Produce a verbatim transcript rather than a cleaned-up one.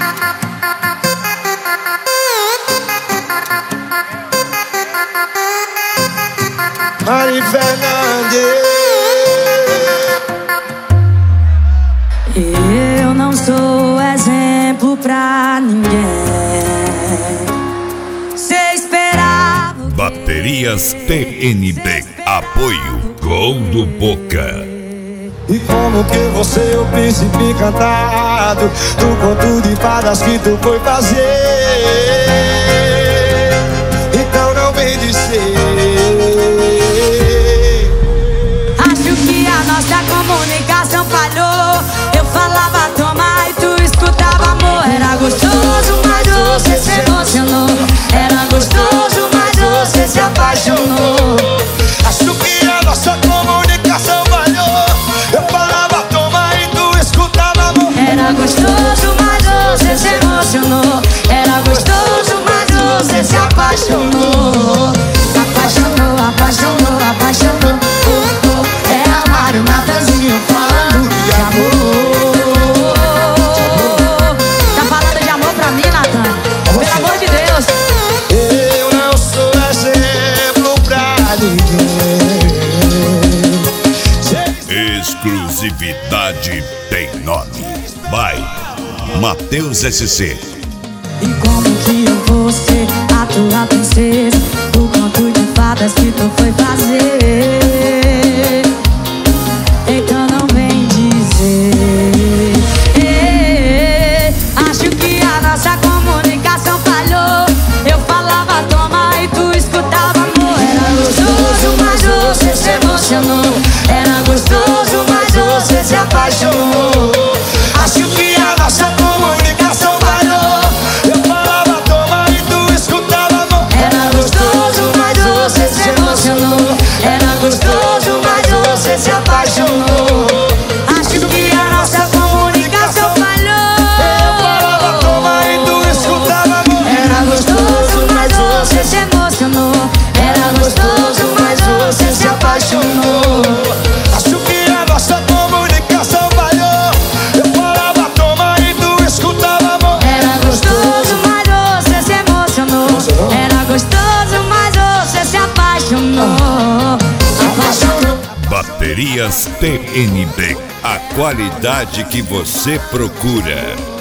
Mari Fernandes. Eu não sou exemplo pra ninguém. Cê esperava. Baterias T N B. Apoio Gol do Boca. E como que você, o príncipe encantado, do conto de fadas que tu foi fazer? Então não vem dizer. Acho que a nossa comunicação falhou. Eu falava toma e tu escutava amor. Era gostoso, mas você se emocionou. Era gostoso, mas você se apaixonou. Acho que a nossa comunicação falhou. Eu falava toma e tu escutava amor. Era gostoso, mas você se emocionou. Era gostoso, mas você se apaixonou. Apaixonou, apaixonou, apaixonou. Oh, oh. É amar o Natanzinho falando de amor. Tá falando de amor pra mim, Natan? Pelo amor de Deus. Eu não sou exemplo pra ninguém. Exclusividade tem nome. Vai, Matheus S C. E como que eu vou ser a tua princesa? O conto de fadas que tu foi fazer. Então não vem dizer. eh, Acho que a nossa comunicação falhou. Eu falava toma e tu escutava amor. Era gostoso, mas você se emocionou. Era gostoso, mas você se apaixonou. Acho que a nossa comunicação falhou. Eu falava toma e tu escutava amor. Era gostoso, mas você se emocionou. Era gostoso, mas você se apaixonou. Acho que a nossa comunicação falhou. Eu falava toma e tu escutava amor. Era gostoso, mas você se emocionou. Era gostoso, mas você se apaixonou. Acho que a nossa comunicação falhou. Eu falava toma e tu escutava amor. Era gostoso, mas você se emocionou. Era gostoso, mas você se apaixonou. Apaixonou. Baterias T N B. A qualidade que você procura.